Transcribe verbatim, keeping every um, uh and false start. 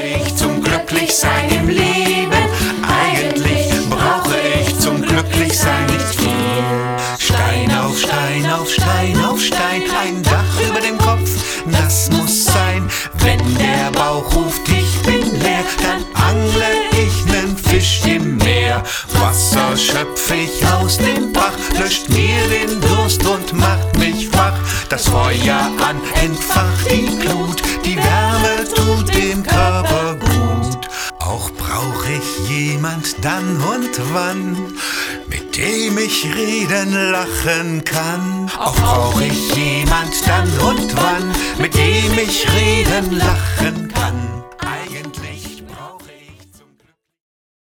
ich zum Glücklichsein im Leben? Eigentlich brauche ich zum Glücklichsein nicht viel. Stein auf Stein auf Stein auf Stein, ein Dach über dem Kopf, das muss sein. Wenn der Bauch ruft, ich bin leer, dann angle ich nen Fisch im Meer. Wasser schöpf ich aus dem Bach, löscht mir den Durst und macht mich wach. Das Feuer an, entfacht die Glut, die Wärme tut dem Körper gut. Auch brauch ich jemand dann und wann, mit dem ich reden, lachen kann. Auch brauch ich jemand dann und wann, mit dem ich reden, lachen kann.